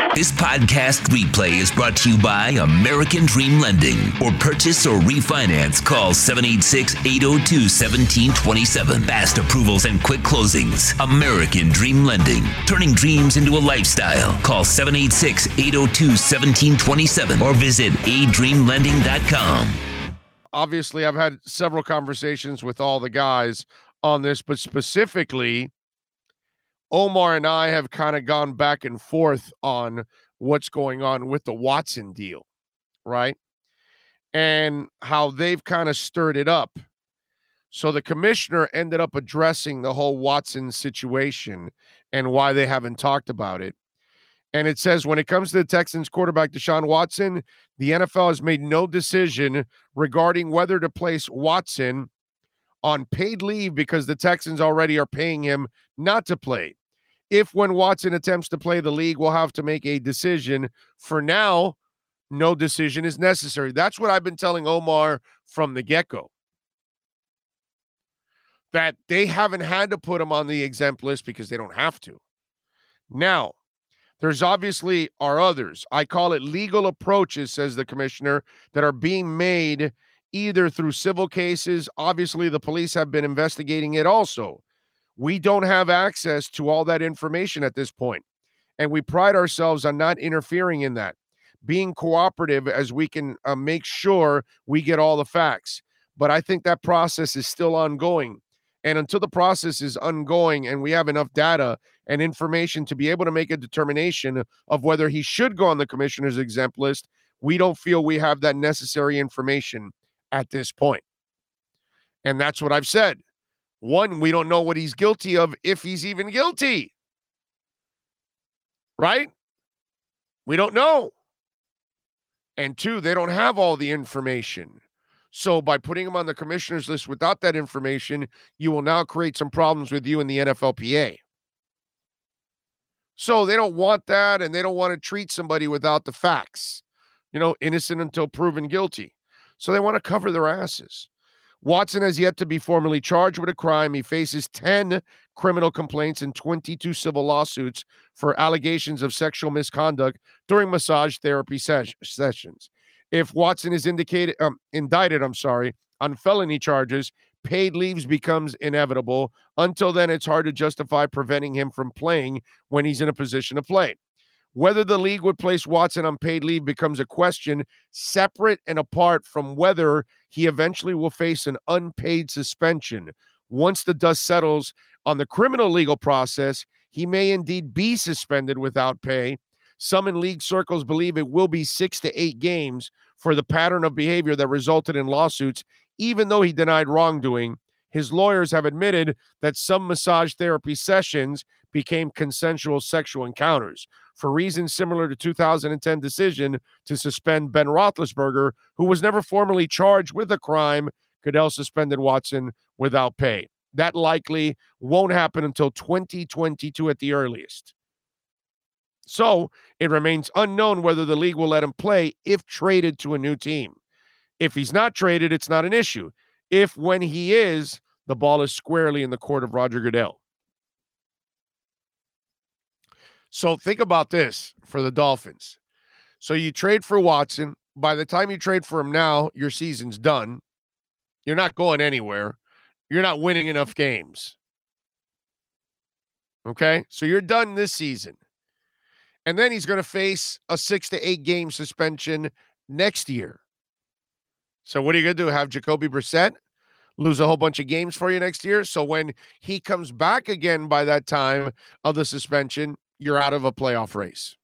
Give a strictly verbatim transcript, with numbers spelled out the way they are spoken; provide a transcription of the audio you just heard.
This podcast replay is brought to you by American Dream Lending. For purchase or refinance, call seven eight six, eight oh two, one seven two seven. Fast approvals and quick closings. American Dream Lending. Turning dreams into a lifestyle. Call seven eight six, eight oh two, one seven two seven or visit a dream lending dot com. Obviously, I've had several conversations with all the guys on this, but specifically, Omar and I have kind of gone back and forth on what's going on with the Watson deal, right? And how they've kind of stirred it up. So the commissioner ended up addressing the whole Watson situation and why they haven't talked about it. And it says, when it comes to the Texans quarterback Deshaun Watson, the N F L has made no decision regarding whether to place Watson on paid leave because the Texans already are paying him not to play. If when Watson attempts to play, the league will have to make a decision. For now, no decision is necessary. That's what I've been telling Omar from the get-go. That they haven't had to put him on the exempt list because they don't have to. Now, there's obviously are others. I call it legal approaches, says the commissioner, that are being made either through civil cases. Obviously, the police have been investigating it also. We don't have access to all that information at this point, and we pride ourselves on not interfering in that, being cooperative as we can uh, make sure we get all the facts. But I think that process is still ongoing, and until the process is ongoing and we have enough data and information to be able to make a determination of whether he should go on the commissioner's exempt list, we don't feel we have that necessary information at this point. And that's what I've said. One, we don't know what he's guilty of, if he's even guilty. Right? We don't know. And two, they don't have all the information. So by putting him on the commissioner's list without that information, you will now create some problems with you in the N F L P A. So they don't want that, and they don't want to treat somebody without the facts. You know, innocent until proven guilty. So they want to cover their asses. Watson has yet to be formally charged with a crime. He faces ten criminal complaints and twenty-two civil lawsuits for allegations of sexual misconduct during massage therapy ses- sessions. If Watson is indicated, um, indicted, I'm sorry, on felony charges, paid leaves becomes inevitable. Until then, it's hard to justify preventing him from playing when he's in a position to play. Whether the league would place Watson on paid leave becomes a question separate and apart from whether he eventually will face an unpaid suspension. Once the dust settles on the criminal legal process, he may indeed be suspended without pay. Some in league circles believe it will be six to eight games for the pattern of behavior that resulted in lawsuits, even though he denied wrongdoing. His lawyers have admitted that some massage therapy sessions became consensual sexual encounters, for reasons similar to two thousand ten decision to suspend Ben Roethlisberger, who was never formally charged with a crime. Goodell suspended Watson without pay. That likely won't happen until twenty twenty-two at the earliest. So it remains unknown whether the league will let him play if traded to a new team. If he's not traded, it's not an issue. If when he is, the ball is squarely in the court of Roger Goodell. So think about this for the Dolphins. So you trade for Watson. By the time you trade for him now, your season's done. You're not going anywhere. You're not winning enough games. Okay? So you're done this season. And then he's going to face a six to eight game suspension next year. So what are you going to do? Have Jacoby Brissett lose a whole bunch of games for you next year? So when he comes back again by that time of the suspension, you're out of a playoff race.